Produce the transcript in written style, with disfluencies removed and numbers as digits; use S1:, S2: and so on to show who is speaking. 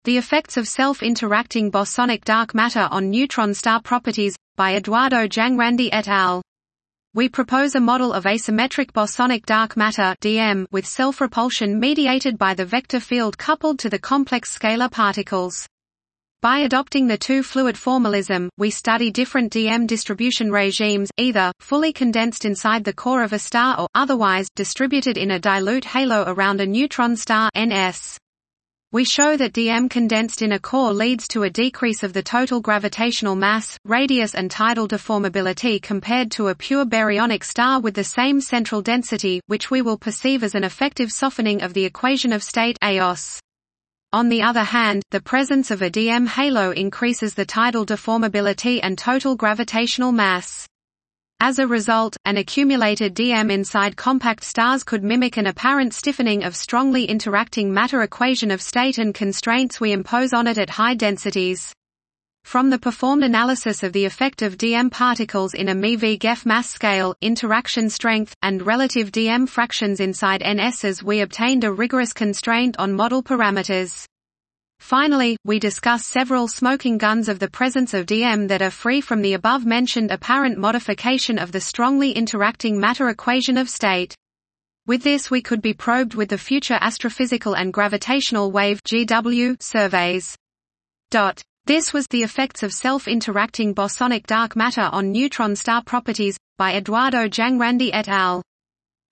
S1: The Effects of Self-Interacting Bosonic Dark Matter on Neutron Star Properties, by Eduardo Jangrandi et al. We propose a model of asymmetric bosonic dark matter (DM) with self-repulsion mediated by the vector field coupled to the complex scalar particles. By adopting the two-fluid formalism, we study different DM distribution regimes, either fully condensed inside the core of a star or, otherwise, distributed in a dilute halo around a neutron star (NS). We show that DM condensed in a core leads to a decrease of the total gravitational mass, radius and tidal deformability compared to a pure baryonic star with the same central density, which we will perceive as an effective softening of the equation of state EOS. On the other hand, the presence of a DM halo increases the tidal deformability and total gravitational mass. As a result, an accumulated DM inside compact stars could mimic an apparent stiffening of strongly interacting matter equation of state and constraints we impose on it at high densities. From the performed analysis of the effect of DM particles in a MeV-Geff mass scale, interaction strength, and relative DM fractions inside NSs, we obtained a rigorous constraint on model parameters. Finally, we discuss several smoking guns of the presence of DM that are free from the above-mentioned apparent modification of the strongly interacting matter equation of state. With this we could be probed with the future astrophysical and gravitational wave (GW) surveys. This was The Effects of Self-Interacting Bosonic Dark Matter on Neutron Star Properties, by Eduardo Jangrandi et al.